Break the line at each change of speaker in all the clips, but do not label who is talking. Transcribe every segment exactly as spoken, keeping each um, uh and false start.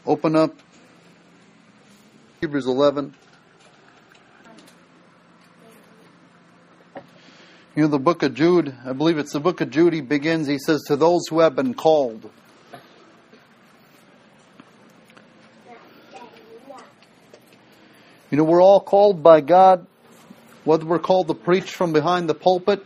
Open up Hebrews eleven. You know, the book of Jude, I believe it's the book of Jude, he begins, he says, to those who have been called. You know, we're all called by God, whether we're called to preach from behind the pulpit,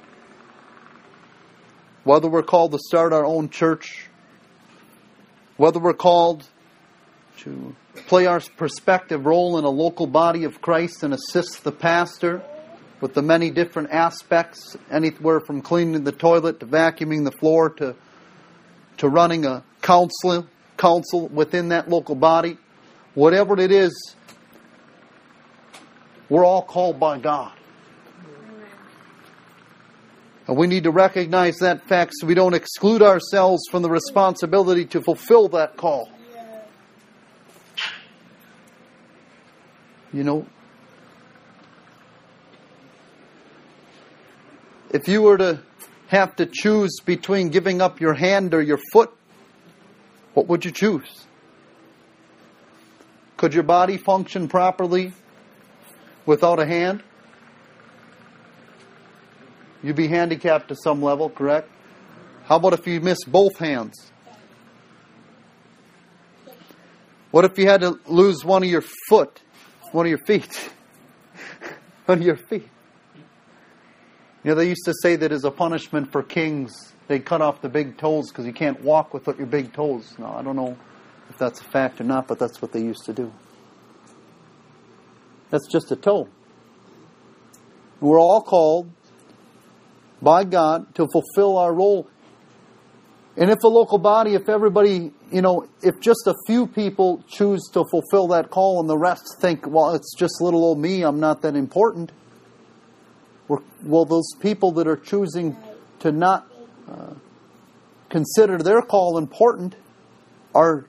whether we're called to start our own church, whether we're called to play our prospective role in a local body of Christ and assist the pastor with the many different aspects, anywhere from cleaning the toilet to vacuuming the floor to to running a council, council within that local body. Whatever it is, we're all called by God. And we need to recognize that fact so we don't exclude ourselves from the responsibility to fulfill that call. You know, if you were to have to choose between giving up your hand or your foot, what would you choose? Could your body function properly without a hand? You'd be handicapped to some level, correct? How about if you miss both hands? What if you had to lose one of your foot, one of your feet? One of your feet. You know, they used to say that as a punishment for kings, they cut off the big toes because you can't walk without your big toes. No, I don't know if that's a fact or not, but that's what they used to do. That's just a toe. We're all called by God to fulfill our role. And if a local body, if everybody, you know, if just a few people choose to fulfill that call and the rest think, well, it's just little old me, I'm not that important. Well, those people that are choosing to not uh, consider their call important are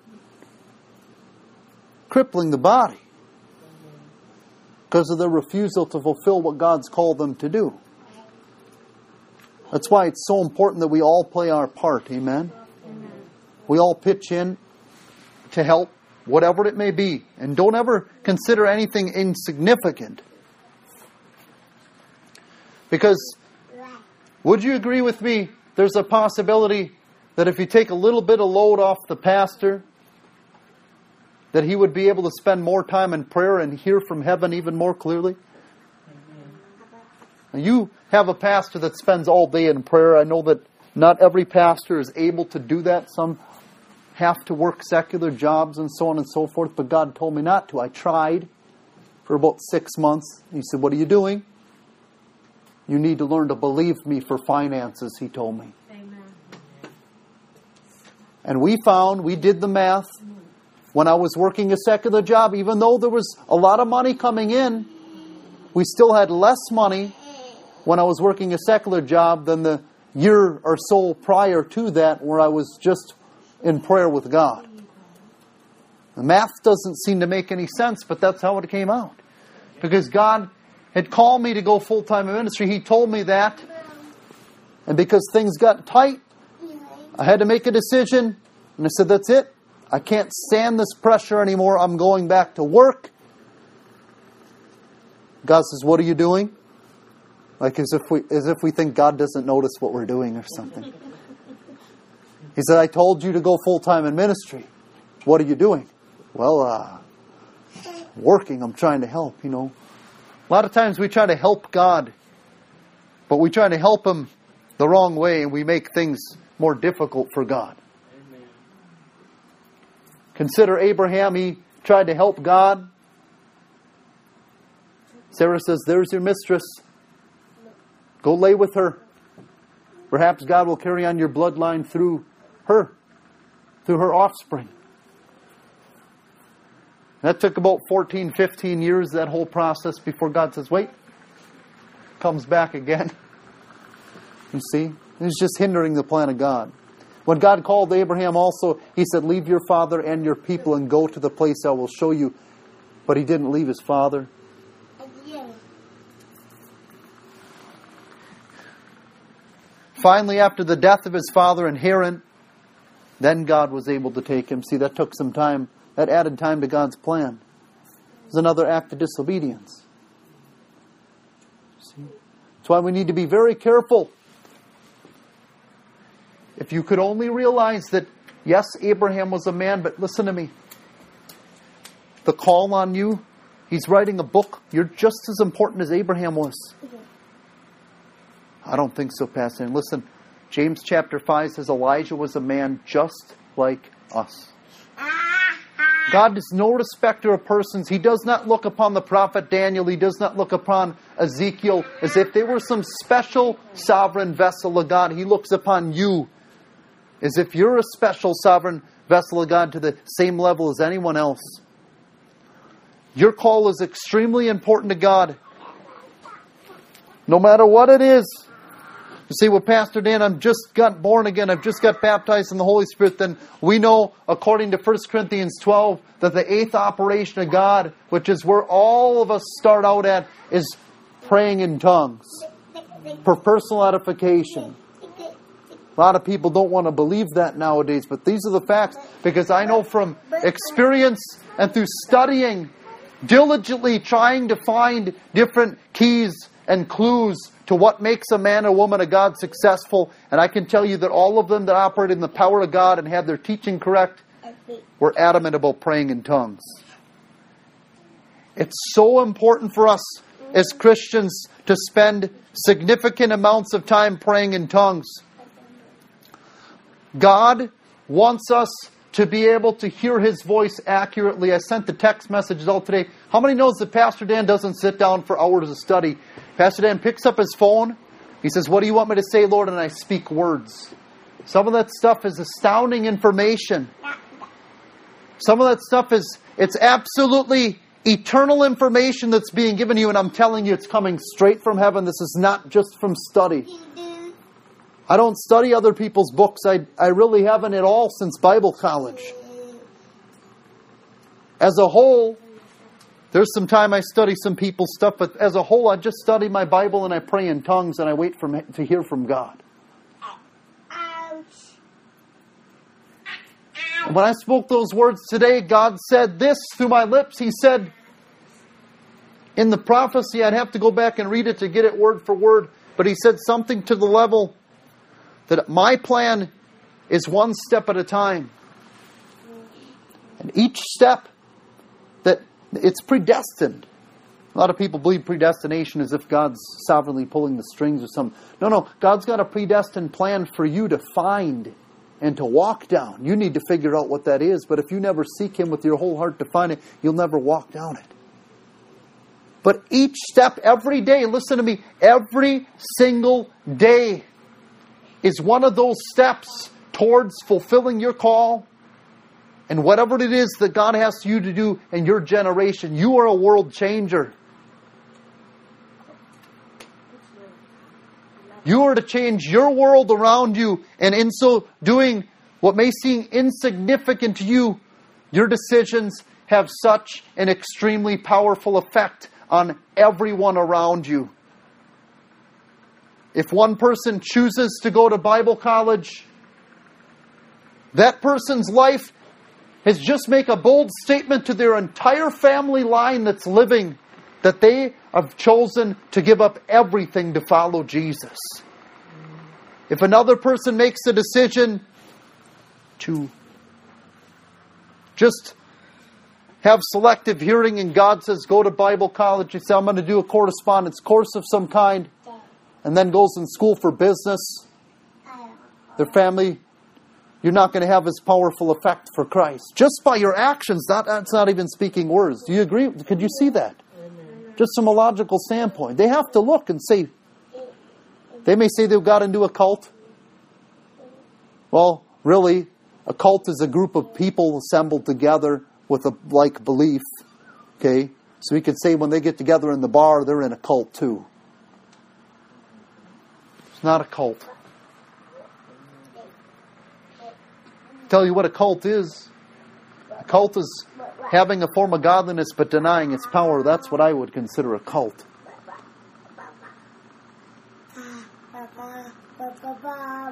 crippling the body because of their refusal to fulfill what God's called them to do. That's why it's so important that we all play our part. Amen? Amen. We all pitch in to help, whatever it may be. And don't ever consider anything insignificant. Because, would you agree with me, there's a possibility that if you take a little bit of load off the pastor, that he would be able to spend more time in prayer and hear from heaven even more clearly? Now, you have a pastor that spends all day in prayer. I know that not every pastor is able to do that. Some have to work secular jobs and so on and so forth, but God told me not to. I tried for about six months. He said, what are you doing? You need to learn to believe me for finances, he told me. Amen. And we found, we did the math, when I was working a secular job, even though there was a lot of money coming in, we still had less money when I was working a secular job than the year or so prior to that where I was just in prayer with God. The math doesn't seem to make any sense, but that's how it came out. Because God had called me to go full-time in ministry. He told me that. And because things got tight, I had to make a decision. And I said, that's it. I can't stand this pressure anymore. I'm going back to work. God says, what are you doing? Like as if we as if we think God doesn't notice what we're doing or something. He said, I told you to go full-time in ministry. What are you doing? Well, uh, working. I'm trying to help, you know. A lot of times we try to help God, but we try to help Him the wrong way and we make things more difficult for God. Amen. Consider Abraham. He tried to help God. Sarah says, there's your mistress. Go lay with her. Perhaps God will carry on your bloodline through her, through her offspring. That took about fourteen, fifteen years, that whole process, before God says, wait, comes back again. You see, he's just hindering the plan of God. When God called Abraham also, He said, leave your father and your people and go to the place I will show you. But he didn't leave his father. Finally, after the death of his father in Haran, Then God was able to take him. See, that took some time. That added time to God's plan. It was another act of disobedience. See? That's why we need to be very careful. If you could only realize that, yes, Abraham was a man, but listen to me. The call on you, he's writing a book. You're just as important as Abraham was. I don't think so, Pastor. And listen, James chapter five says Elijah was a man just like us. God is no respecter of persons. He does not look upon the prophet Daniel. He does not look upon Ezekiel as if they were some special sovereign vessel of God. He looks upon you as if you're a special sovereign vessel of God to the same level as anyone else. Your call is extremely important to God. No matter what it is. You say, well, Pastor Dan, I've just got born again. I've just got baptized in the Holy Spirit. Then we know, according to First Corinthians twelve, that the eighth operation of God, which is where all of us start out at, is praying in tongues for personal edification. A lot of people don't want to believe that nowadays, but these are the facts. Because I know from experience and through studying, diligently trying to find different keys and clues to what makes a man or woman of God successful. And I can tell you that all of them that operated in the power of God and had their teaching correct were adamant about praying in tongues. It's so important for us as Christians to spend significant amounts of time praying in tongues. God wants us to be able to hear His voice accurately. I sent the text messages out today. How many knows that Pastor Dan doesn't sit down for hours of study? Pastor Dan picks up his phone. He says, what do you want me to say, Lord? And I speak words. Some of that stuff is astounding information. Some of that stuff is, it's absolutely eternal information that's being given to you. And I'm telling you, it's coming straight from heaven. This is not just from study. I don't study other people's books. I, I really haven't at all since Bible college. As a whole, there's some time I study some people's stuff, but as a whole, I just study my Bible and I pray in tongues and I wait for, to hear from God. And when I spoke those words today, God said this through my lips. He said, in the prophecy, I'd have to go back and read it to get it word for word, but He said something to the level that my plan is one step at a time. And each step, that it's predestined. A lot of people believe predestination as if God's sovereignly pulling the strings or something. No, no. God's got a predestined plan for you to find and to walk down. You need to figure out what that is. But if you never seek Him with your whole heart to find it, you'll never walk down it. But each step, every day, listen to me, every single day is one of those steps towards fulfilling your call. And whatever it is that God has you to do in your generation, you are a world changer. You are to change your world around you. And in so doing, what may seem insignificant to you, your decisions have such an extremely powerful effect on everyone around you. If one person chooses to go to Bible college, that person's life has just made a bold statement to their entire family line that's living, that they have chosen to give up everything to follow Jesus. If another person makes a decision to just have selective hearing and God says, go to Bible college, you say, I'm going to do a correspondence course of some kind, and then goes in school for business, their family, you're not going to have as powerful effect for Christ. Just by your actions, that, that's not even speaking words. Do you agree? Could you see that? Amen. Just from a logical standpoint. They have to look and say, they may say they've got into a cult. Well, really, a cult is a group of people assembled together with a like belief. Okay? So we could say when they get together in the bar, they're in a cult too. It's not a cult. Tell you what a cult is. A cult is having a form of godliness but denying its power. That's what I would consider a cult.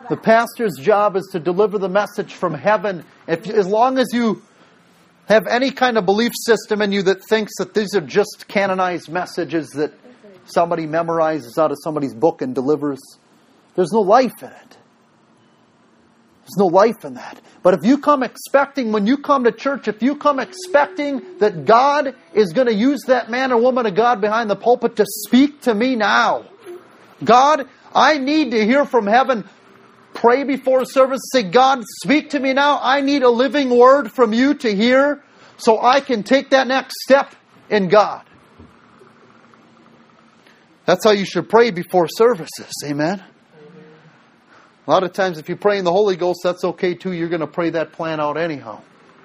The pastor's job is to deliver the message from heaven. If, as long as you have any kind of belief system in you that thinks that these are just canonized messages that somebody memorizes out of somebody's book and delivers, there's no life in it. There's no life in that. But if you come expecting, when you come to church, if you come expecting that God is going to use that man or woman of God behind the pulpit to speak to me now. God, I need to hear from heaven. Pray before service. Say, God, speak to me now. I need a living word from you to hear so I can take that next step in God. That's how you should pray before services. Amen. A lot of times if you pray in the Holy Ghost, that's okay too. You're going to pray that plan out anyhow.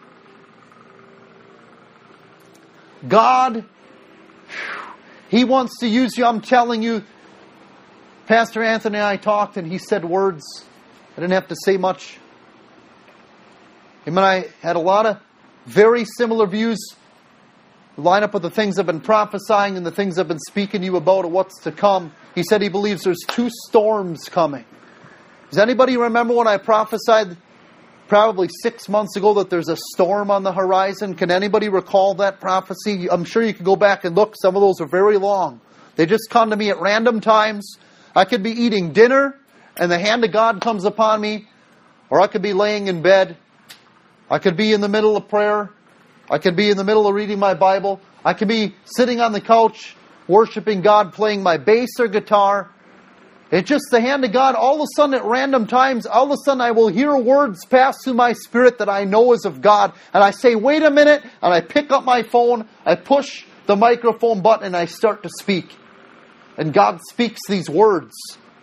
God, He wants to use you. I'm telling you, Pastor Anthony and I talked and he said words. I didn't have to say much. Him and I had a lot of very similar views. Line up with the things I've been prophesying and the things I've been speaking to you about of what's to come. He said he believes there's two storms coming. Does anybody remember when I prophesied probably six months ago that there's a storm on the horizon? Can anybody recall that prophecy? I'm sure you can go back and look. Some of those are very long. They just come to me at random times. I could be eating dinner and the hand of God comes upon me. Or I could be laying in bed. I could be in the middle of prayer. I could be in the middle of reading my Bible. I could be sitting on the couch worshiping God, playing my bass or guitar. It's just the hand of God. All of a sudden at random times, all of a sudden I will hear words pass through my spirit that I know is of God. And I say, wait a minute. And I pick up my phone. I push the microphone button and I start to speak. And God speaks these words.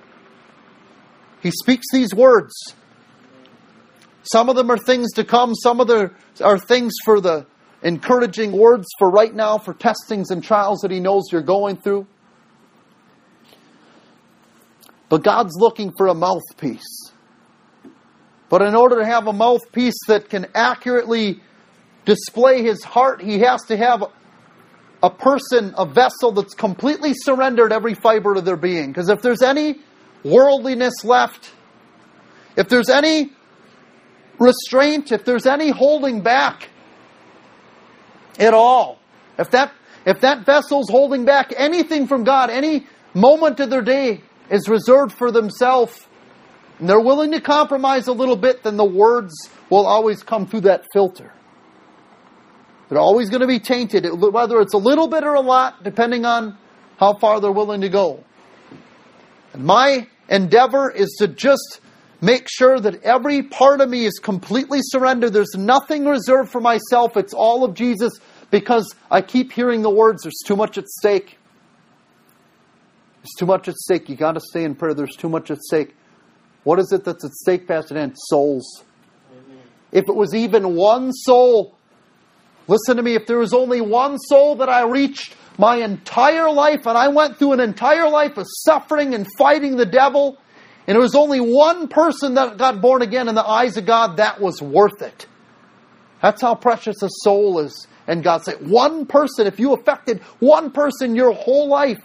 He speaks these words. Some of them are things to come. Some of them are things for the encouraging words for right now, for testings and trials that He knows you're going through. But God's looking for a mouthpiece. But in order to have a mouthpiece that can accurately display His heart, He has to have a person, a vessel that's completely surrendered every fiber of their being. Because if there's any worldliness left, if there's any restraint, if there's any holding back at all, if that if that vessel's holding back anything from God, any moment of their day is reserved for themselves, and they're willing to compromise a little bit, then the words will always come through that filter. They're always going to be tainted, whether it's a little bit or a lot, depending on how far they're willing to go. And my endeavor is to just make sure that every part of me is completely surrendered. There's nothing reserved for myself. It's all of Jesus, because I keep hearing the words, there's too much at stake. There's too much at stake. You got to stay in prayer. There's too much at stake. What is it that's at stake, Pastor Dan? Souls. Amen. If it was even one soul, listen to me, if there was only one soul that I reached my entire life, and I went through an entire life of suffering and fighting the devil, and it was only one person that got born again in the eyes of God, that was worth it. That's how precious a soul is. And God said, one person, if you affected one person your whole life.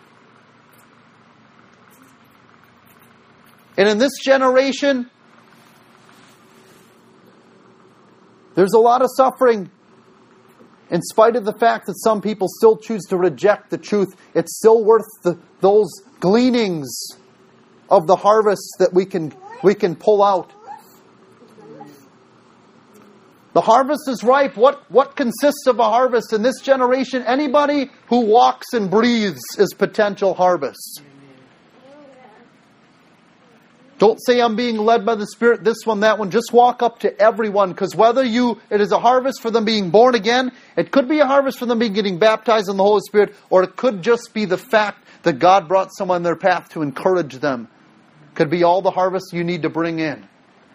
And in this generation, there's a lot of suffering. In spite of the fact that some people still choose to reject the truth, it's still worth the, those gleanings of the harvest that we can we can pull out. The harvest is ripe. What, what consists of a harvest? In this generation, anybody who walks and breathes is potential harvest. Don't say I'm being led by the Spirit, this one, that one. Just walk up to everyone, because whether you, it is a harvest for them being born again, it could be a harvest for them being getting baptized in the Holy Spirit, or it could just be the fact that God brought someone in their path to encourage them. Could be all the harvest you need to bring in.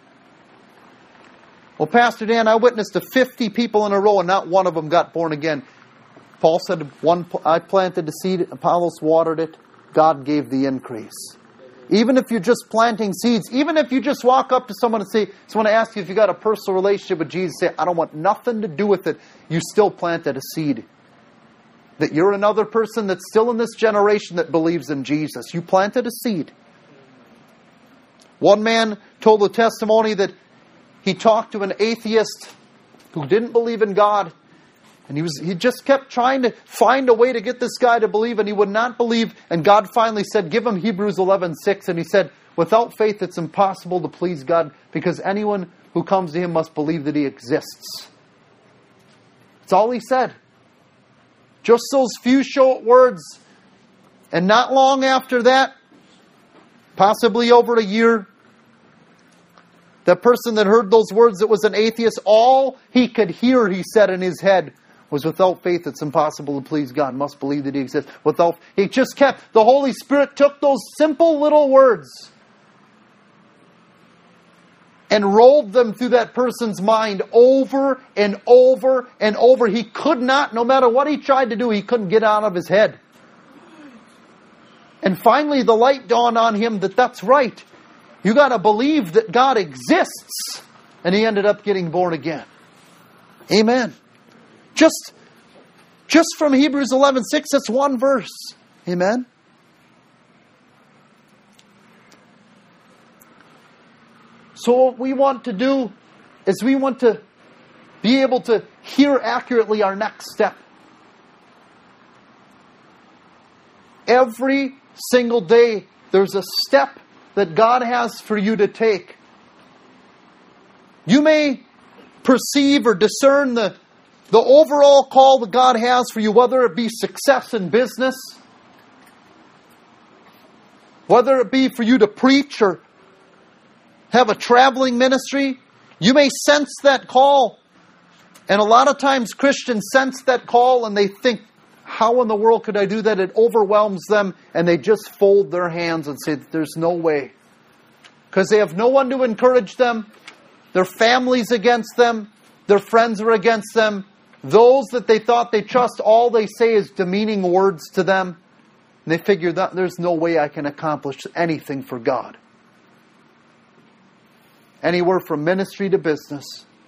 Well, Pastor Dan, I witnessed to fifty people in a row and not one of them got born again. Paul said, "One, I planted the seed, Apollos watered it, God gave the increase." Even if you're just planting seeds, even if you just walk up to someone and say, someone asks you if you got a personal relationship with Jesus, say, I don't want nothing to do with it, you still planted a seed. That you're another person that's still in this generation that believes in Jesus. You planted a seed. One man told a testimony that he talked to an atheist who didn't believe in God. And he was he just kept trying to find a way to get this guy to believe, and he would not believe. And God finally said, give him Hebrews eleven six. And he said, without faith it's impossible to please God, because anyone who comes to Him must believe that He exists. That's all he said. Just those few short words. And not long after that, possibly over a year, that person that heard those words that was an atheist, all he could hear, he said in his head, was without faith it's impossible to please God. Must believe that He exists. Without, he just kept, the Holy Spirit took those simple little words and rolled them through that person's mind over and over and over. He could not, no matter what he tried to do, he couldn't get out of his head. And finally the light dawned on him that that's right. You got to believe that God exists. And he ended up getting born again. Amen. Just, just from Hebrews eleven six, that's one verse. Amen. So what we want to do is we want to be able to hear accurately our next step. Every single day, there's a step that God has for you to take. You may perceive or discern the, the overall call that God has for you, whether it be success in business, whether it be for you to preach or have a traveling ministry. You may sense that call. And a lot of times Christians sense that call and they think, how in the world could I do that? It overwhelms them, and they just fold their hands and say, there's no way. Because they have no one to encourage them. Their family's against them. Their friends are against them. Those that they thought they trust, all they say is demeaning words to them. And they figure that there's no way I can accomplish anything for God. Anywhere from ministry to business.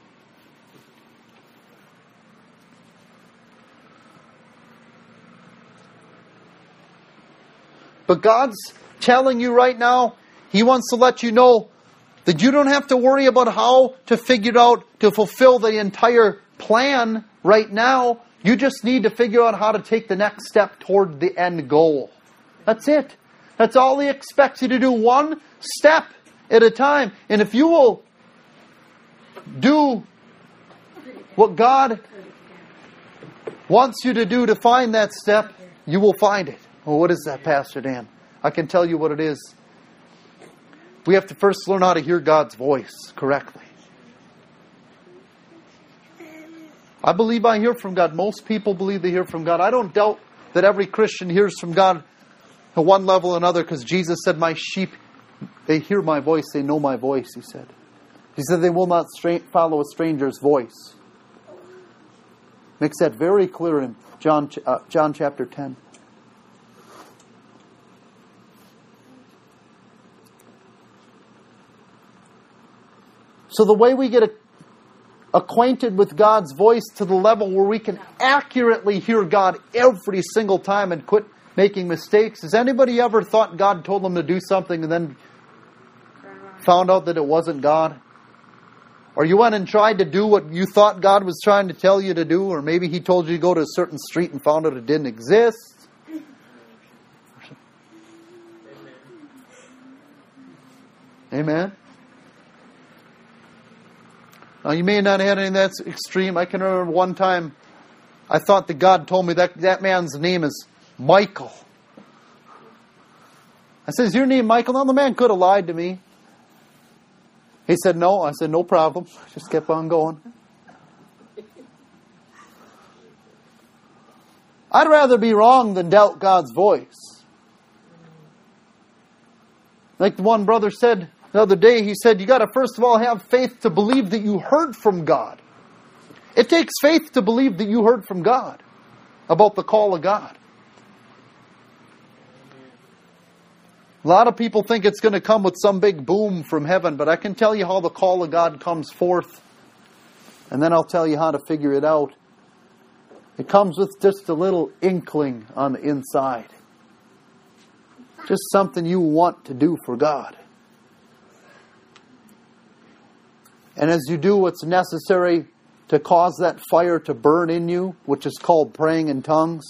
But God's telling you right now, He wants to let you know that you don't have to worry about how to figure out to fulfill the entire plan right now. You just need to figure out how to take the next step toward the end goal. That's it. That's all He expects you to do, one step at a time. And if you will do what God wants you to do to find that step, you will find it. Well, what is that, Pastor Dan? I can tell you what it is. We have to first learn how to hear God's voice correctly. I believe I hear from God. Most people believe they hear from God. I don't doubt that every Christian hears from God at one level or another, because Jesus said, my sheep, they hear my voice, they know my voice, He said. He said they will not stra- follow a stranger's voice. Makes that very clear in John, uh, John chapter ten. So the way we get a, acquainted with God's voice to the level where we can accurately hear God every single time and quit making mistakes. Has anybody ever thought God told them to do something and then found out that it wasn't God? Or you went and tried to do what you thought God was trying to tell you to do, or maybe He told you to go to a certain street and found out it didn't exist. Amen. Now, you may not have had anything that's extreme. I can remember one time I thought that God told me that that man's name is Michael. I said, is your name Michael? No, the man could have lied to me. He said, no. I said, no problem. Just kept on going. I'd rather be wrong than doubt God's voice. Like the one brother said the other day, he said, you got to first of all have faith to believe that you heard from God. It takes faith to believe that you heard from God about the call of God. A lot of people think it's going to come with some big boom from heaven, but I can tell you how the call of God comes forth, and then I'll tell you how to figure it out. It comes with just a little inkling on the inside. Just something you want to do for God. And as you do what's necessary to cause that fire to burn in you, which is called praying in tongues,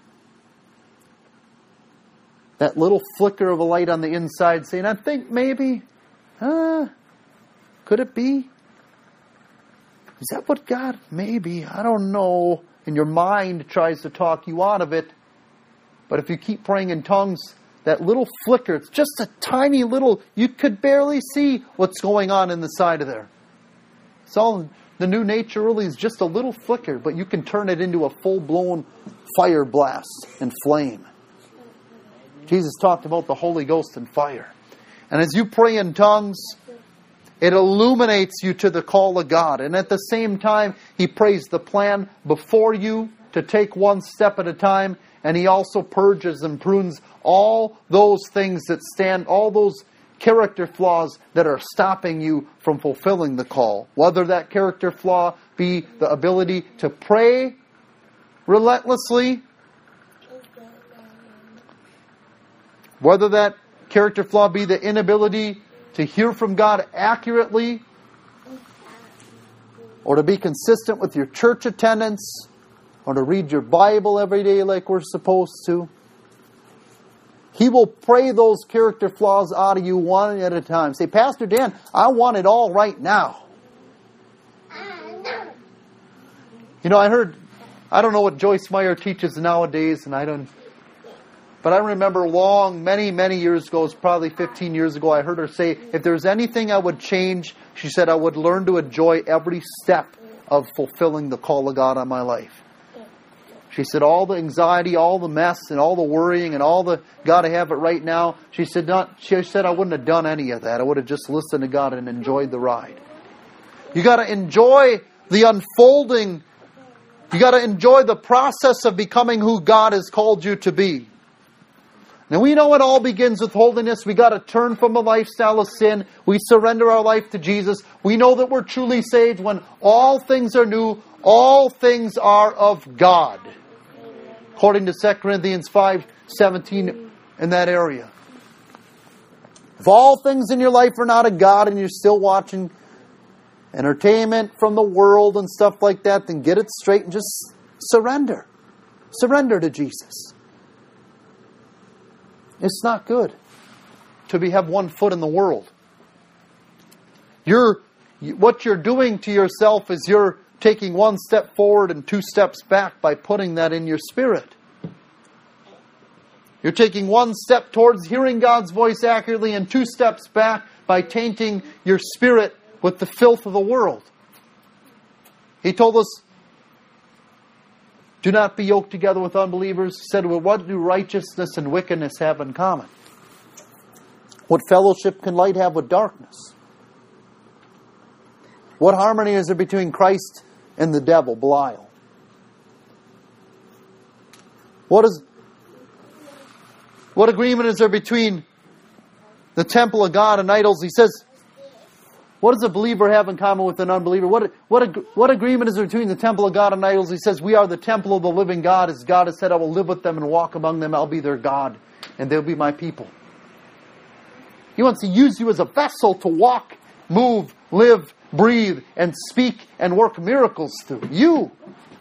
that little flicker of a light on the inside saying, I think maybe, huh, could it be? Is that what God, maybe, I don't know. And your mind tries to talk you out of it. But if you keep praying in tongues, that little flicker, it's just a tiny little, you could barely see what's going on in the side of there. It's all, the new nature really is just a little flicker, but you can turn it into a full-blown fire blast and flame. Jesus talked about the Holy Ghost and fire. And as you pray in tongues, it illuminates you to the call of God. And at the same time, He prays the plan before you to take one step at a time. And He also purges and prunes all those things that stand, all those character flaws that are stopping you from fulfilling the call. Whether that character flaw be the ability to pray relentlessly, whether that character flaw be the inability to hear from God accurately, or to be consistent with your church attendance, or to read your Bible every day like we're supposed to. He will pray those character flaws out of you one at a time. Say, Pastor Dan, I want it all right now. You know, I heard, I don't know what Joyce Meyer teaches nowadays, and I don't, but I remember long, many, many years ago, it's probably fifteen years ago, I heard her say, if there's anything I would change, she said, I would learn to enjoy every step of fulfilling the call of God on my life. She said, all the anxiety, all the mess, and all the worrying, and all the, gotta have it right now. She said, not, she said, I wouldn't have done any of that. I would have just listened to God and enjoyed the ride. You gotta enjoy the unfolding. You gotta enjoy the process of becoming who God has called you to be. Now we know it all begins with holiness. We gotta turn from a lifestyle of sin. We surrender our life to Jesus. We know that we're truly saved when all things are new. All things are of God. According to Second Corinthians five seventeen in that area. If all things in your life are not of God and you're still watching entertainment from the world and stuff like that, then get it straight and just surrender. Surrender to Jesus. It's not good to be have one foot in the world. You're, what you're doing to yourself is you're taking one step forward and two steps back by putting that in your spirit. You're taking one step towards hearing God's voice accurately and two steps back by tainting your spirit with the filth of the world. He told us, do not be yoked together with unbelievers. He said, well, what do righteousness and wickedness have in common? What fellowship can light have with darkness? What harmony is there between Christ and the devil, Belial? What is, what agreement is there between the temple of God and idols? He says, what does a believer have in common with an unbeliever? What, what, what agreement is there between the temple of God and idols? He says, we are the temple of the living God. As God has said, I will live with them and walk among them. I'll be their God, and they'll be my people. He wants to use you as a vessel to walk, move, live, breathe, and speak and work miracles through. You.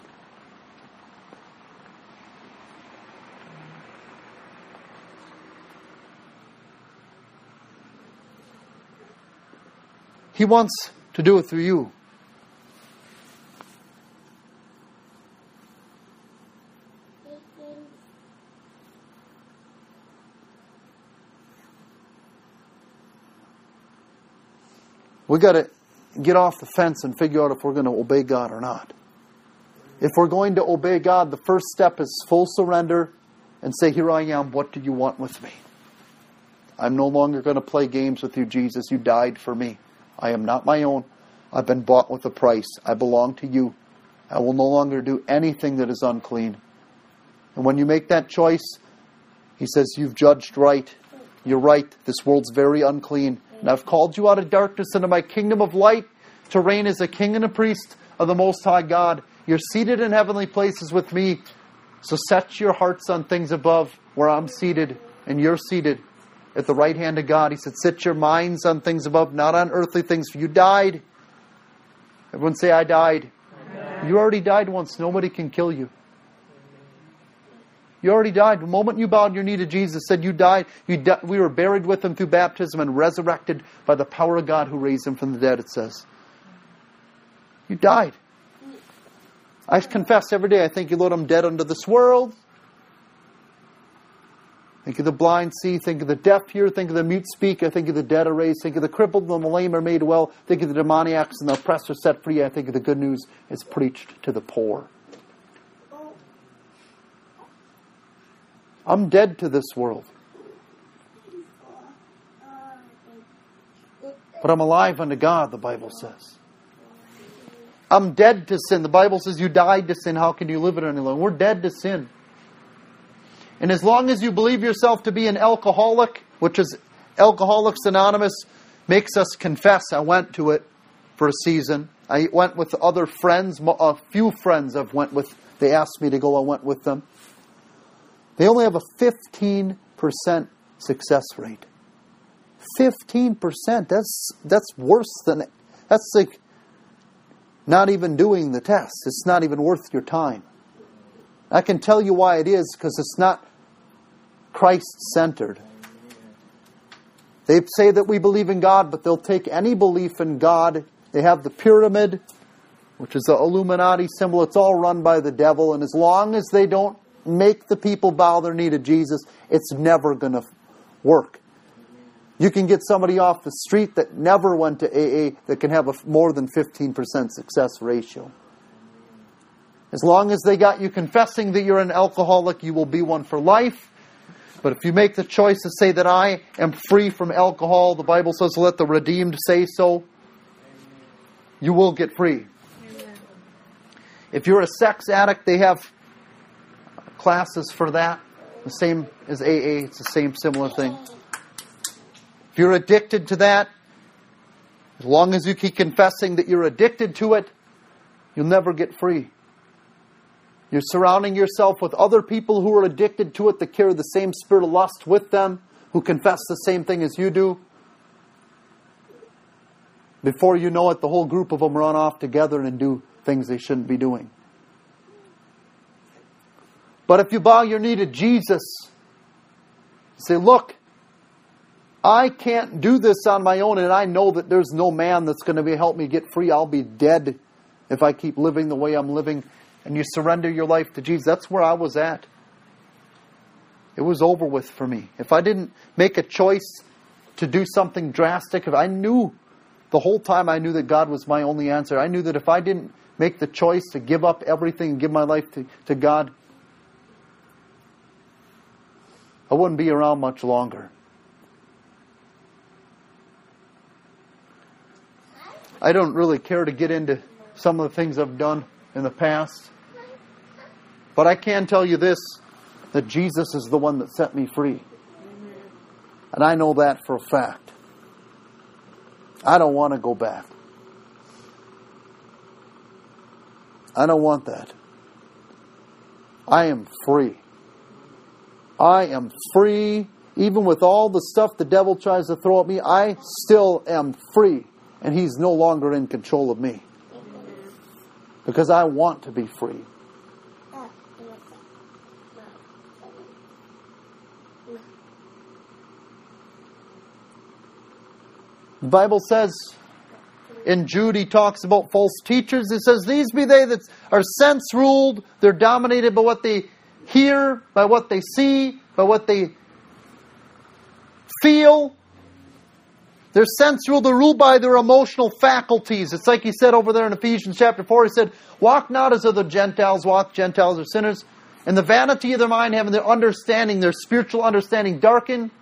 He wants to do it through you. We got to get off the fence and figure out if we're going to obey God or not. If we're going to obey God, the first step is full surrender and say, here I am, what do you want with me? I'm no longer going to play games with you, Jesus. You died for me. I am not my own. I've been bought with a price. I belong to you. I will no longer do anything that is unclean. And when you make that choice, He says, you've judged right. You're right. This world's very unclean. And I've called you out of darkness into my kingdom of light to reign as a king and a priest of the Most High God. You're seated in heavenly places with me. So set your hearts on things above where I'm seated and you're seated at the right hand of God. He said, set your minds on things above, not on earthly things. For you died, Everyone say, I died. You already died once. Nobody can kill you. You already died. The moment you bowed your knee to Jesus, said you died, you di- we were buried with Him through baptism and resurrected by the power of God who raised Him from the dead, it says. You died. I confess every day, I thank you, Lord, I'm dead unto this world. Think of the blind see, think of the deaf hear, think of the mute speak, I think of the dead are raised, think of the crippled and the lame are made well, think of the demoniacs and the oppressed are set free, I think of the good news is preached to the poor. I'm dead to this world. But I'm alive unto God, the Bible says. I'm dead to sin. The Bible says you died to sin. How can you live it any longer? We're dead to sin. And as long as you believe yourself to be an alcoholic, which is Alcoholics Anonymous, makes us confess. I went to it for a season. I went with other friends. A few friends I've went with. They asked me to go. I went with them. They only have a fifteen percent success rate. fifteen percent. That's that's worse than... That's like not even doing the test. It's not even worth your time. I can tell you why it is, because it's not Christ-centered. They say that we believe in God, but they'll take any belief in God. They have the pyramid, which is the Illuminati symbol. It's all run by the devil. And as long as they don't make the people bow their knee to Jesus, it's never going to work. You can get somebody off the street that never went to A A that can have a more than fifteen percent success ratio. As long as they got you confessing that you're an alcoholic, you will be one for life. But if you make the choice to say that I am free from alcohol, the Bible says, let the redeemed say so, you will get free. Amen. If you're a sex addict, they have classes for that. The same as A A, it's the same similar thing. If you're addicted to that, as long as you keep confessing that you're addicted to it, you'll never get free. You're surrounding yourself with other people who are addicted to it, that carry the same spirit of lust with them, who confess the same thing as you do. Before you know it, the whole group of them run off together and do things they shouldn't be doing. But if you bow your knee to Jesus, say, look, I can't do this on my own, and I know that there's no man that's going to be help me get free. I'll be dead if I keep living the way I'm living. And you surrender your life to Jesus. That's where I was at. It was over with for me. If I didn't make a choice to do something drastic, if I knew the whole time, I knew that God was my only answer. I knew that if I didn't make the choice to give up everything and give my life to, to God, I wouldn't be around much longer. I don't really care to get into some of the things I've done in the past. But I can tell you this, that Jesus is the one that set me free. And I know that for a fact. I don't want to go back. I don't want that. I am free. I am free. Even with all the stuff the devil tries to throw at me, I still am free. And He's no longer in control of me. Because I want to be free. The Bible says, in Jude, he talks about false teachers. It says, these be they that are sense-ruled. They're dominated by what they hear, by what they see, by what they feel. They're sense-ruled. They're ruled by their emotional faculties. It's like he said over there in Ephesians chapter four. He said, walk not as other Gentiles walk. Gentiles are sinners. In the vanity of their mind, having their understanding, their spiritual understanding darkened.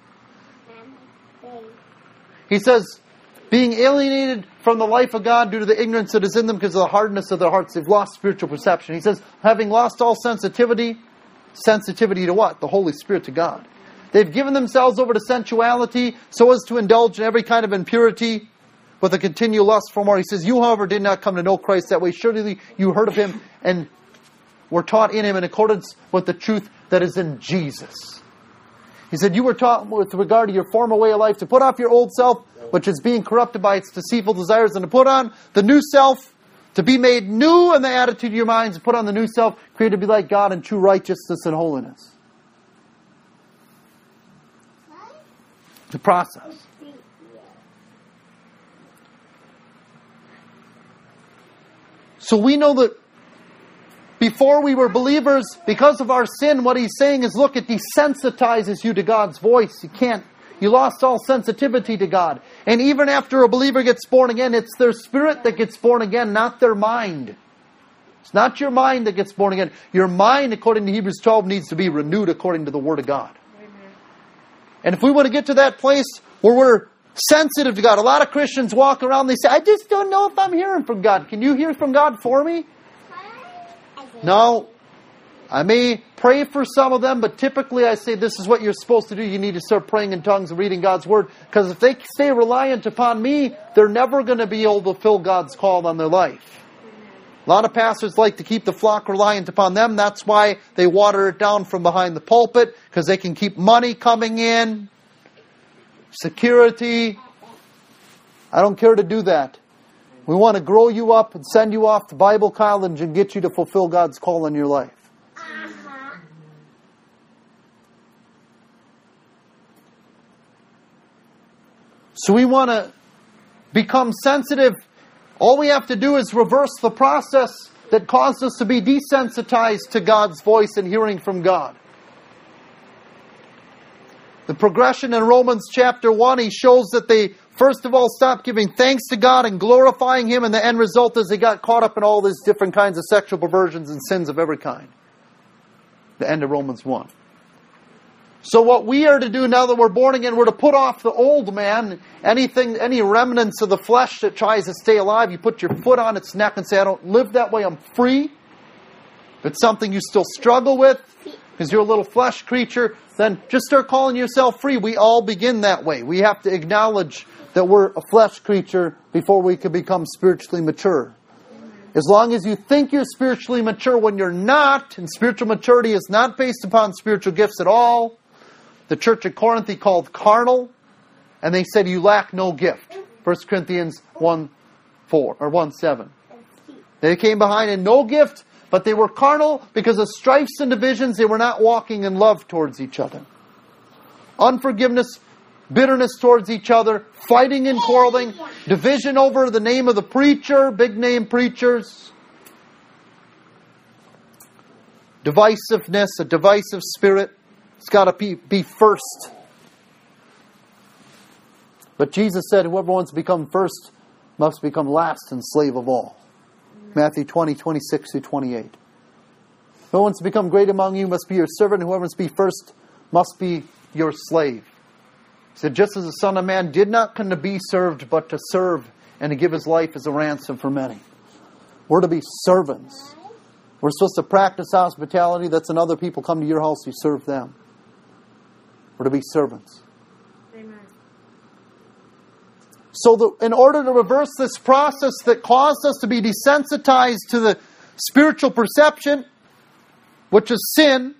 He says, being alienated from the life of God due to the ignorance that is in them because of the hardness of their hearts. They've lost spiritual perception. He says, having lost all sensitivity. Sensitivity to what? The Holy Spirit, to God. They've given themselves over to sensuality so as to indulge in every kind of impurity with a continual lust for more. He says, you, however, did not come to know Christ that way. Surely you heard of Him and were taught in Him in accordance with the truth that is in Jesus. He said, you were taught with regard to your former way of life to put off your old self, which is being corrupted by its deceitful desires, and to put on the new self, To be made new in the attitude of your minds and put on the new self, created to be like God in true righteousness and holiness. It's a process. So we know that before we were believers, because of our sin, what he's saying is, look, it desensitizes you to God's voice. You can't, you lost all sensitivity to God. And even after a believer gets born again, it's their spirit that gets born again, not their mind. It's not your mind that gets born again. Your mind, according to Hebrews twelve, needs to be renewed according to the Word of God. Amen. And if we want to get to that place where we're sensitive to God, a lot of Christians walk around, they say, I just don't know if I'm hearing from God. Can you hear from God for me? No. I may pray for some of them, but typically I say this is what you're supposed to do. You need to start praying in tongues and reading God's Word. Because if they stay reliant upon me, they're never going to be able to fulfill God's call on their life. A lot of pastors like to keep the flock reliant upon them. That's why they water it down from behind the pulpit, because they can keep money coming in, security. I don't care to do that. We want to grow you up and send you off to Bible college and get you to fulfill God's call in your life. Uh-huh. So we want to become sensitive. All we have to do is reverse the process that caused us to be desensitized to God's voice and hearing from God. The progression in Romans chapter one, he shows that they first of all stopped giving thanks to God and glorifying Him, and the end result is they got caught up in all these different kinds of sexual perversions and sins of every kind. The end of Romans one. So what we are to do now that we're born again, we're to put off the old man, anything, any remnants of the flesh that tries to stay alive. You put your foot on its neck and say, I don't live that way, I'm free. If it's something you still struggle with, because you're a little flesh creature, then just start calling yourself free. We all begin that way. We have to acknowledge that we're a flesh creature before we can become spiritually mature. As long as you think you're spiritually mature when you're not, and spiritual maturity is not based upon spiritual gifts at all. The church at Corinth he called carnal, and they said you lack no gift. First Corinthians one four or one seven. They came behind in no gift, but they were carnal because of strifes and divisions. They were not walking in love towards each other. Unforgiveness, bitterness towards each other, fighting and quarreling, division over the name of the preacher, big name preachers. Divisiveness, a divisive spirit. It's got to be, be first. But Jesus said, whoever wants to become first must become last and slave of all. Matthew twenty, twenty-six through twenty-eight. Whoever wants to become great among you must be your servant. Whoever wants to be first must be your slave. He said, just as the Son of Man did not come to be served, but to serve and to give His life as a ransom for many. We're to be servants. We're supposed to practice hospitality. That's when other people come to your house, you serve them. We're to be servants. Amen. So the, in order to reverse this process that caused us to be desensitized to the spiritual perception, which is sin,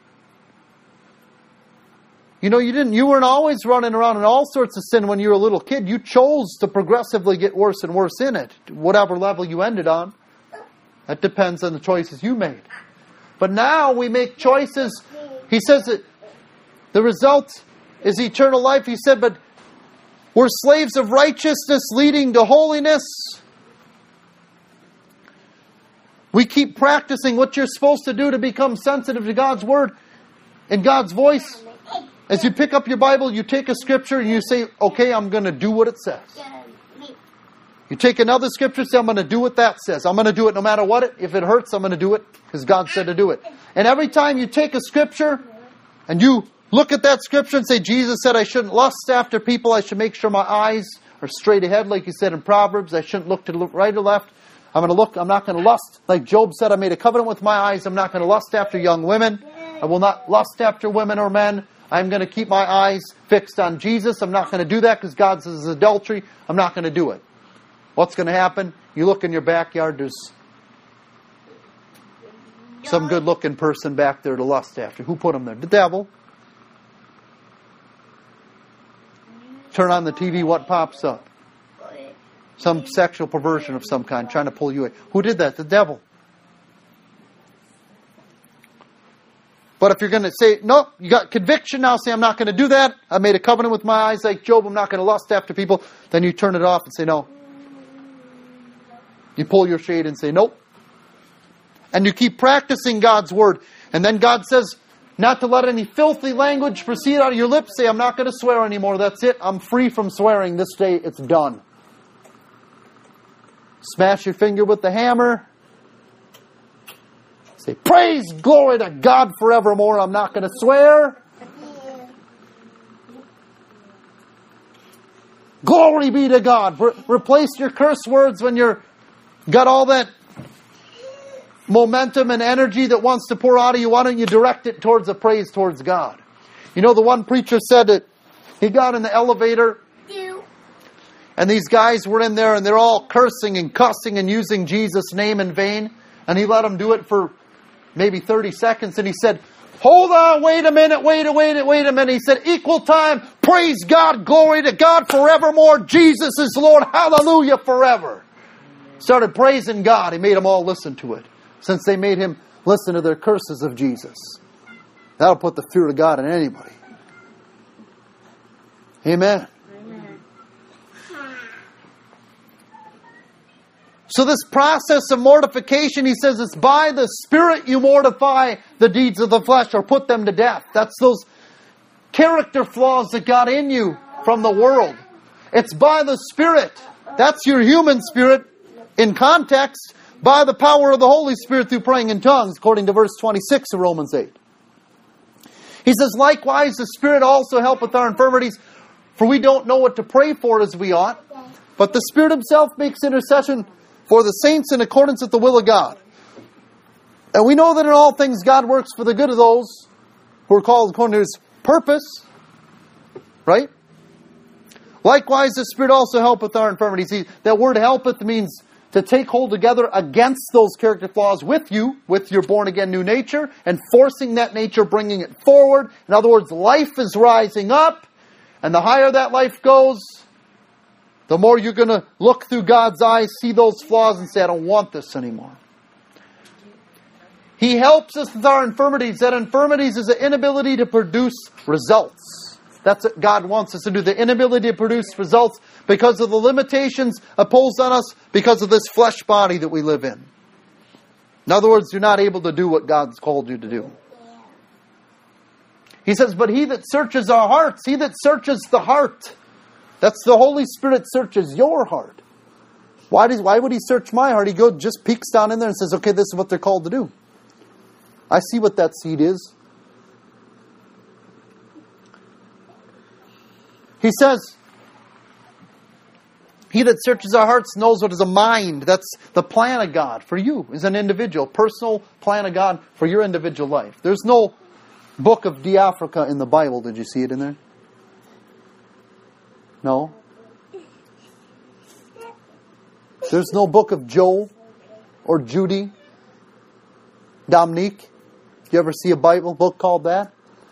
you know, you didn't, you weren't always running around in all sorts of sin when you were a little kid. You chose to progressively get worse and worse in it, whatever level you ended on. That depends on the choices you made. But now we make choices. He says that the result is eternal life. He said, but we're slaves of righteousness leading to holiness. We keep practicing what you're supposed to do to become sensitive to God's Word and God's voice. As you pick up your Bible, you take a scripture and you say, okay, I'm going to do what it says. You take another scripture and say, I'm going to do what that says. I'm going to do it no matter what. It, if it hurts, I'm going to do it because God said to do it. And every time you take a scripture and you look at that scripture and say, Jesus said I shouldn't lust after people. I should make sure my eyes are straight ahead, like He said in Proverbs. I shouldn't look to the right or left. I'm going to look, I'm not going to lust. Like Job said, I made a covenant with my eyes. I'm not going to lust after young women. I will not lust after women or men. I'm going to keep my eyes fixed on Jesus. I'm not going to do that because God says it's adultery. I'm not going to do it. What's going to happen? You look in your backyard, there's some good-looking person back there to lust after. Who put them there? The devil. Turn on the T V, what pops up? Some sexual perversion of some kind, trying to pull you away. Who did that? The devil. But if you're going to say, no, you got conviction now, say, I'm not going to do that. I made a covenant with my eyes like Job. I'm not going to lust after people. Then you turn it off and say, no. You pull your shade and say, nope. And you keep practicing God's word. And then God says, not to let any filthy language proceed out of your lips. Say, I'm not going to swear anymore. That's it. I'm free from swearing. This day it's done. Smash your finger with the hammer. Say, praise, glory to God forevermore. I'm not going to swear. Glory be to God. Re- replace your curse words when you're got all that momentum and energy that wants to pour out of you. Why don't you direct it towards a praise towards God? You know, the one preacher said that he got in the elevator and these guys were in there and they're all cursing and cussing and using Jesus' name in vain. And he let them do it for maybe thirty seconds. And he said, hold on, wait a minute, wait a wait a wait a minute. He said, equal time, praise God, glory to God forevermore. Jesus is Lord, hallelujah forever. Started praising God. He made them all listen to it. Since they made him listen to their curses of Jesus. That'll put the fear of God in anybody. Amen. Amen. So this process of mortification, he says, it's by the Spirit you mortify the deeds of the flesh or put them to death. That's those character flaws that got in you from the world. It's by the Spirit. That's your human spirit in context. By the power of the Holy Spirit through praying in tongues, according to verse twenty-six of Romans eight. He says, likewise, the Spirit also helpeth our infirmities, for we don't know what to pray for as we ought. But the Spirit Himself makes intercession for the saints in accordance with the will of God. And we know that in all things God works for the good of those who are called according to His purpose. Right? Likewise, the Spirit also helpeth our infirmities. See, that word helpeth means to take hold together against those character flaws with you, with your born-again new nature, and forcing that nature, bringing it forward. In other words, life is rising up, and the higher that life goes, the more you're going to look through God's eyes, see those flaws, and say, I don't want this anymore. He helps us with our infirmities. That infirmities is an inability to produce results. That's what God wants us to do. The inability to produce results because of the limitations imposed on us because of this flesh body that we live in. In other words, you're not able to do what God's called you to do. He says, but He that searches our hearts, He that searches the heart, that's the Holy Spirit searches your heart. Why does, why would He search my heart? He goes, just peeks down in there and says, okay, this is what they're called to do. I see what that seed is. He says, He that searches our hearts knows what is a mind. That's the plan of God for you as an individual. Personal plan of God for your individual life. There's no book of Diaphrica in the Bible. Did you see it in there? No? There's no book of Joe or Judy, Dominique. You ever see a Bible book called that?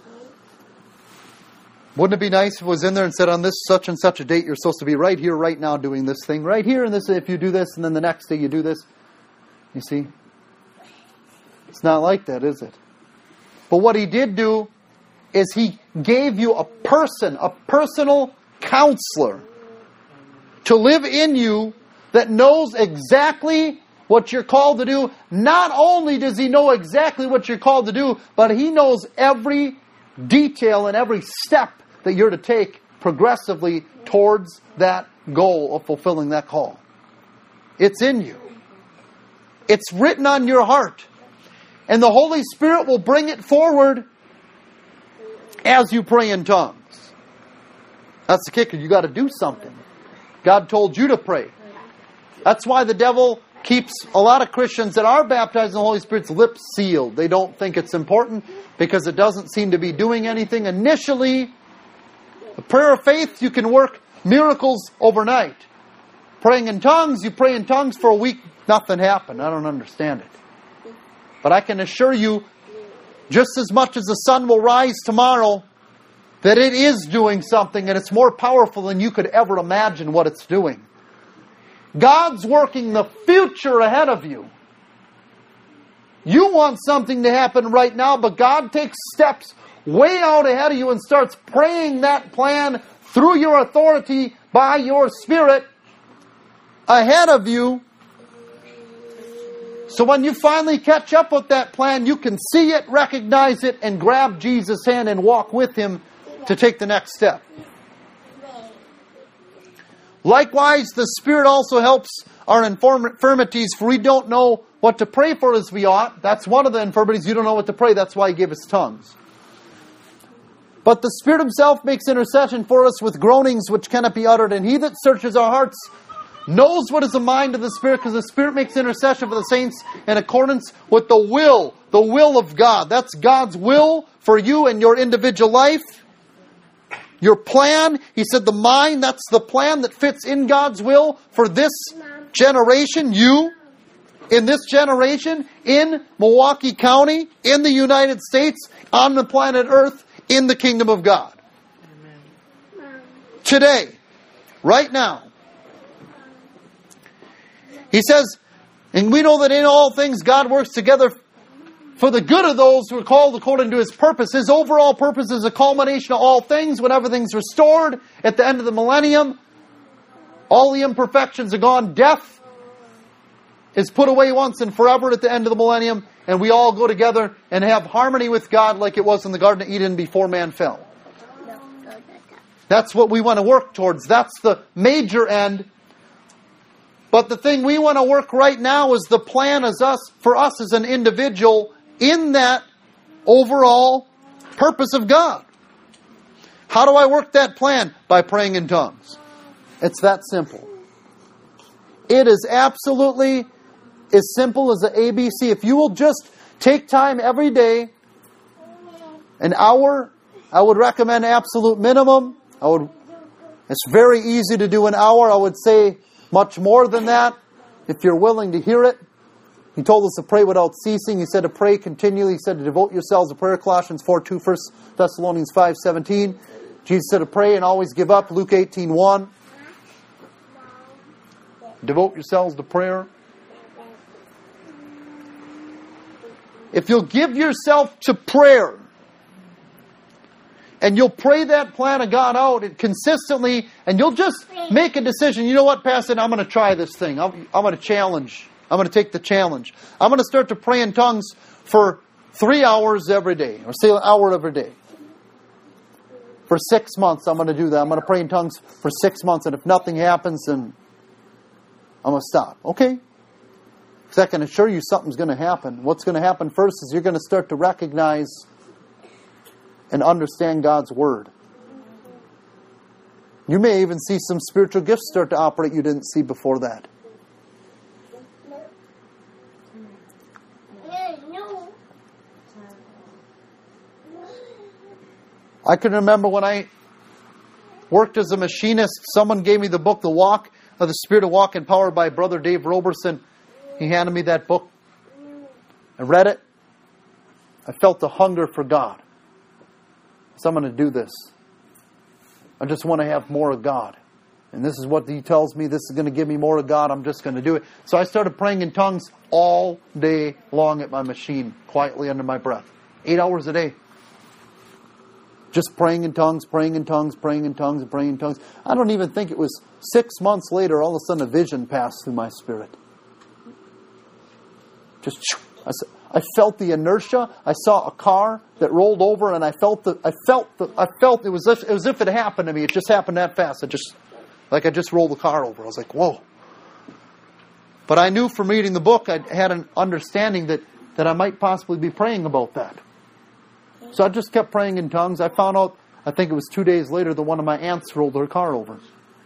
Wouldn't it be nice if it was in there and said on this such and such a date you're supposed to be right here, right now doing this thing, right here, and this if you do this, and then the next day you do this. You see? It's not like that, is it? But what He did do is He gave you a person, a personal counselor to live in you that knows exactly what you're called to do. Not only does He know exactly what you're called to do, but He knows every detail and every step that you're to take progressively towards that goal of fulfilling that call. It's in you. It's written on your heart. And the Holy Spirit will bring it forward as you pray in tongues. That's the kicker. You got to do something. God told you to pray. That's why the devil keeps a lot of Christians that are baptized in the Holy Spirit's lips sealed. They don't think it's important because it doesn't seem to be doing anything. Initially, the prayer of faith, you can work miracles overnight. Praying in tongues, you pray in tongues for a week, nothing happened. I don't understand it. But I can assure you, just as much as the sun will rise tomorrow, that it is doing something and it's more powerful than you could ever imagine what it's doing. God's working the future ahead of you. You want something to happen right now, but God takes steps way out ahead of you and starts praying that plan through your authority by your Spirit ahead of you. So when you finally catch up with that plan, you can see it, recognize it, and grab Jesus' hand and walk with Him to take the next step. Likewise, the Spirit also helps our infirmities, for we don't know what to pray for as we ought. That's one of the infirmities. You don't know what to pray. That's why He gave us tongues. But the Spirit Himself makes intercession for us with groanings which cannot be uttered. And He that searches our hearts knows what is the mind of the Spirit, because the Spirit makes intercession for the saints in accordance with the will, the will of God. That's God's will for you and your individual life. Your plan, He said the mind, that's the plan that fits in God's will for this generation, you, in this generation, in Milwaukee County, in the United States, on the planet Earth, in the kingdom of God. Amen. Today, right now, He says, and we know that in all things God works together for the good of those who are called according to His purpose. His overall purpose is a culmination of all things. When everything's restored at the end of the millennium, all the imperfections are gone. Death is put away once and forever at the end of the millennium. And we all go together and have harmony with God like it was in the Garden of Eden before man fell. That's what we want to work towards. That's the major end. But the thing we want to work right now is the plan as us, for us as an individual in that overall purpose of God. How do I work that plan? By praying in tongues. It's that simple. It is absolutely as simple as the A B C. If you will just take time every day, an hour, I would recommend absolute minimum. I would. It's very easy to do an hour. I would say much more than that, if you're willing to hear it. He told us to pray without ceasing. He said to pray continually. He said to devote yourselves to prayer. Colossians four two, First Thessalonians five seventeen. Jesus said to pray and always give up. Luke eighteen one. Devote yourselves to prayer. If you'll give yourself to prayer, and you'll pray that plan of God out and consistently, and you'll just make a decision. You know what, Pastor? I'm going to try this thing. I'm, I'm going to challenge. I'm going to take the challenge. I'm going to start to pray in tongues for three hours every day, or say an hour every day. For six months, I'm going to do that. I'm going to pray in tongues for six months, and if nothing happens, then I'm going to stop. Okay? Because I can assure you something's going to happen. What's going to happen first is you're going to start to recognize and understand God's Word. You may even see some spiritual gifts start to operate you didn't see before that. I can remember when I worked as a machinist, someone gave me the book, The Walk of the Spirit of Walk, empowered by Brother Dave Roberson. He handed me that book. I read it. I felt the hunger for God. So I'm going to do this. I just want to have more of God. And this is what He tells me. This is going to give me more of God. I'm just going to do it. So I started praying in tongues all day long at my machine, quietly under my breath. Eight hours a day. Just praying in tongues, praying in tongues, praying in tongues, and praying in tongues. I don't even think it was six months later, all of a sudden a vision passed through my spirit. Just, I, I felt the inertia. I saw a car that rolled over, and I felt the, I felt the, I felt it was, if, it was as if it happened to me. It just happened that fast. I just, like I just rolled the car over. I was like, whoa. But I knew from reading the book, I had an understanding that, that I might possibly be praying about that. So I just kept praying in tongues. I found out, I think it was two days later, that one of my aunts rolled her car over.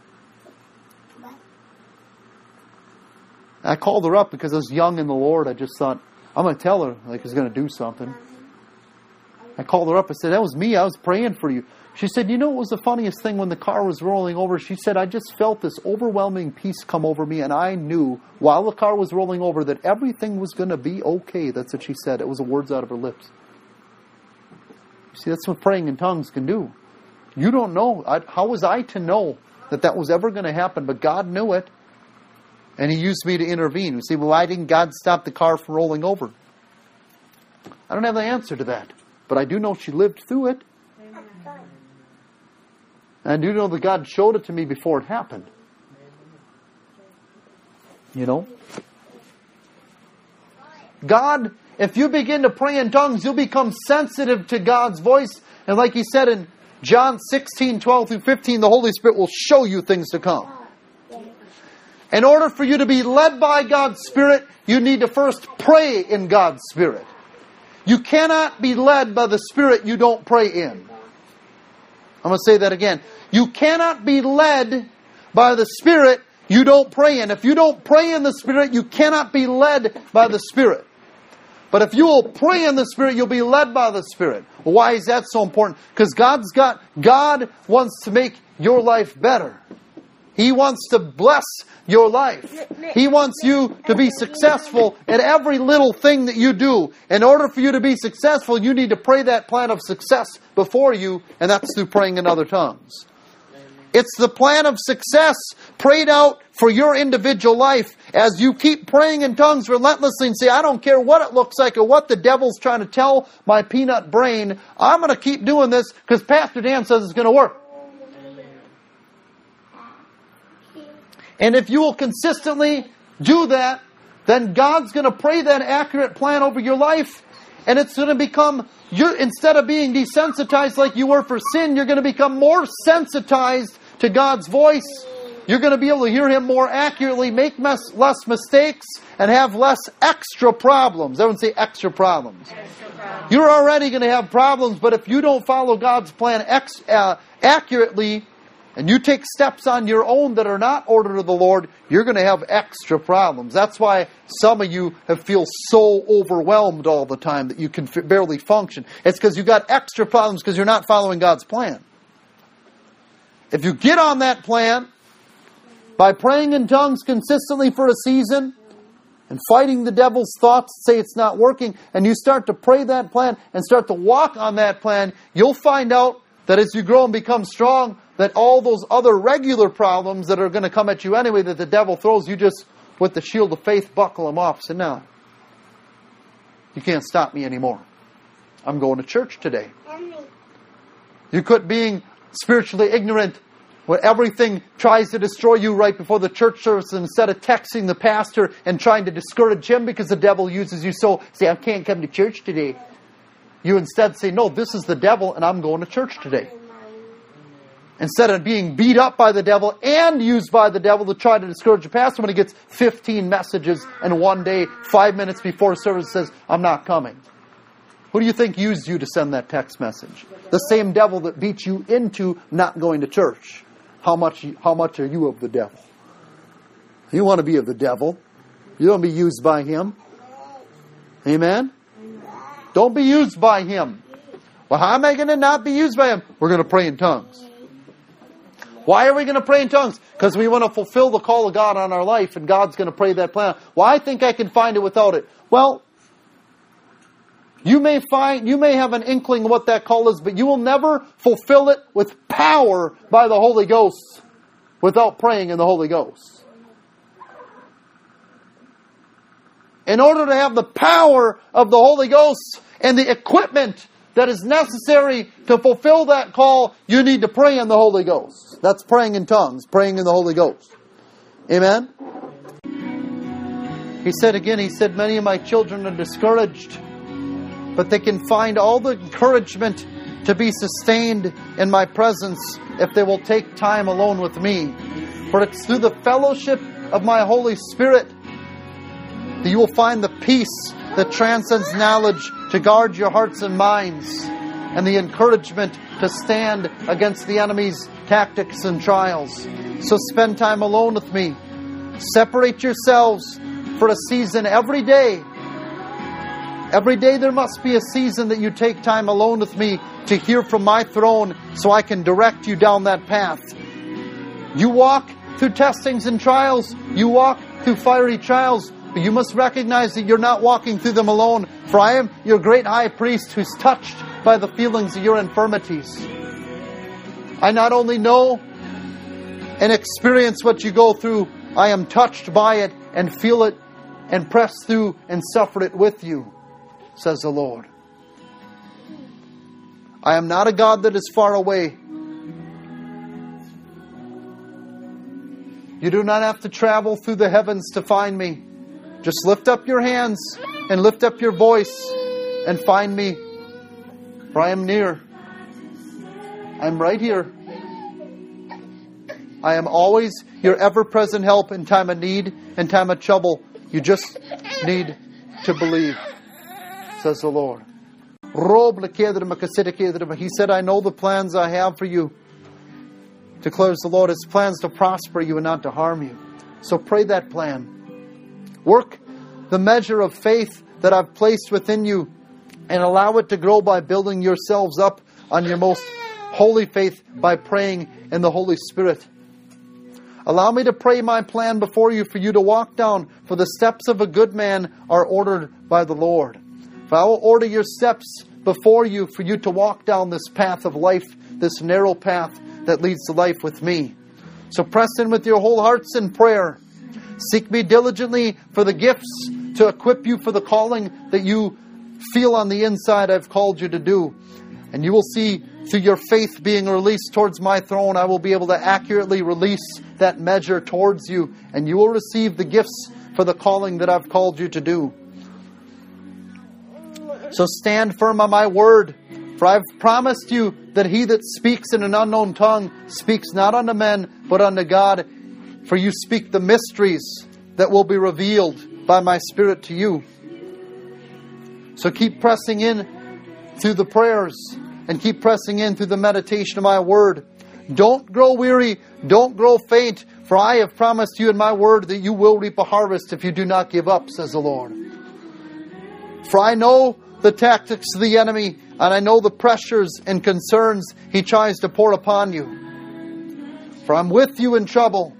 I called her up because I was young in the Lord. I just thought, I'm going to tell her, like He's going to do something. I called her up. I said, that was me. I was praying for you. She said, you know what was the funniest thing when the car was rolling over? She said, I just felt this overwhelming peace come over me, and I knew while the car was rolling over that everything was going to be okay. That's what she said. It was the words out of her lips. See, that's what praying in tongues can do. You don't know. I, how was I to know that that was ever going to happen? But God knew it. And He used me to intervene. You say, well, why didn't God stop the car from rolling over? I don't have the answer to that. But I do know she lived through it. And I do know that God showed it to me before it happened. You know? God, if you begin to pray in tongues, you'll become sensitive to God's voice. And like He said in John sixteen, twelve through fifteen, the Holy Spirit will show you things to come. In order for you to be led by God's Spirit, you need to first pray in God's Spirit. You cannot be led by the Spirit you don't pray in. I'm going to say that again. You cannot be led by the Spirit you don't pray in. If you don't pray in the Spirit, you cannot be led by the Spirit. But if you will pray in the Spirit, you'll be led by the Spirit. Well, why is that so important? Because God's got, God wants to make your life better. He wants to bless your life. He wants you to be successful in every little thing that you do. In order for you to be successful, you need to pray that plan of success before you, and that's through praying in other tongues. It's the plan of success prayed out for your individual life as you keep praying in tongues relentlessly and say, I don't care what it looks like or what the devil's trying to tell my peanut brain. I'm going to keep doing this because Pastor Dan says it's going to work. And if you will consistently do that, then God's going to pray that accurate plan over your life. And it's going to become, you instead of being desensitized like you were for sin, you're going to become more sensitized to God's voice. You're going to be able to hear Him more accurately, make mes- less mistakes, and have less extra problems. Everyone say extra problems. Extra problems. You're already going to have problems, but if you don't follow God's plan ex- uh, accurately, and you take steps on your own that are not ordered of the Lord, you're going to have extra problems. That's why some of you have feel so overwhelmed all the time that you can f- barely function. It's because you've got extra problems because you're not following God's plan. If you get on that plan by praying in tongues consistently for a season and fighting the devil's thoughts, say it's not working, and you start to pray that plan and start to walk on that plan, you'll find out that as you grow and become strong, that all those other regular problems that are going to come at you anyway that the devil throws, you just, with the shield of faith, buckle them off. Say, no, you can't stop me anymore. I'm going to church today. You quit being spiritually ignorant when everything tries to destroy you right before the church service, and instead of texting the pastor and trying to discourage him because the devil uses you so, say, I can't come to church today. You instead say, no, this is the devil and I'm going to church today. Instead of being beat up by the devil and used by the devil to try to discourage the pastor when he gets fifteen messages and one day, five minutes before service says, I'm not coming. Who do you think used you to send that text message? The same devil that beat you into not going to church. How much, how much are you of the devil? You want to be of the devil. You don't be used by him. Amen? Don't be used by him. Well, how am I going to not be used by him? We're going to pray in tongues. Why are we going to pray in tongues? Because we want to fulfill the call of God on our life, and God's going to pray that plan. Well, I think I can find it without it. Well, you may find, you may have an inkling of what that call is, but you will never fulfill it with power by the Holy Ghost without praying in the Holy Ghost. In order to have the power of the Holy Ghost and the equipment that is necessary to fulfill that call, you need to pray in the Holy Ghost. That's praying in tongues, praying in the Holy Ghost. Amen? He said again, he said, many of my children are discouraged, but they can find all the encouragement to be sustained in my presence if they will take time alone with me. For it's through the fellowship of my Holy Spirit that you will find the peace that transcends knowledge to guard your hearts and minds, and the encouragement to stand against the enemy's tactics and trials. So spend time alone with me. Separate yourselves for a season every day. Every day there must be a season that you take time alone with me to hear from my throne so I can direct you down that path. You walk through testings and trials. You walk through fiery trials. But you must recognize that you're not walking through them alone. For I am your great high priest who's touched by the feelings of your infirmities. I not only know and experience what you go through, I am touched by it and feel it and press through and suffer it with you, says the Lord. I am not a God that is far away. You do not have to travel through the heavens to find me. Just lift up your hands and lift up your voice and find me. For I am near. I am right here. I am always your ever-present help in time of need and time of trouble. You just need to believe, says the Lord. He said, I know the plans I have for you, declares the Lord. It's plans to prosper you and not to harm you. So pray that plan. Work the measure of faith that I've placed within you and allow it to grow by building yourselves up on your most holy faith by praying in the Holy Spirit. Allow me to pray my plan before you for you to walk down, for the steps of a good man are ordered by the Lord. For I will order your steps before you for you to walk down this path of life, this narrow path that leads to life with me. So press in with your whole hearts in prayer. Seek me diligently for the gifts to equip you for the calling that you feel on the inside I've called you to do. And you will see through your faith being released towards my throne, I will be able to accurately release that measure towards you. And you will receive the gifts for the calling that I've called you to do. So stand firm on my word. For I've promised you that he that speaks in an unknown tongue speaks not unto men, but unto God. For you speak the mysteries that will be revealed by my Spirit to you. So keep pressing in through the prayers and keep pressing in through the meditation of my word. Don't grow weary. Don't grow faint. For I have promised you in my word that you will reap a harvest if you do not give up, says the Lord. For I know the tactics of the enemy, and I know the pressures and concerns he tries to pour upon you. For I'm with you in trouble.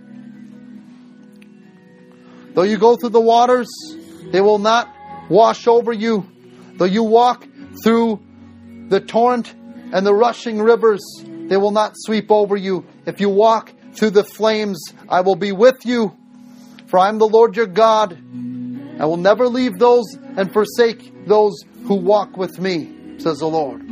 Though you go through the waters, they will not wash over you. Though you walk through the torrent and the rushing rivers, they will not sweep over you. If you walk through the flames, I will be with you. For I am the Lord your God. I will never leave those and forsake those who walk with me, says the Lord.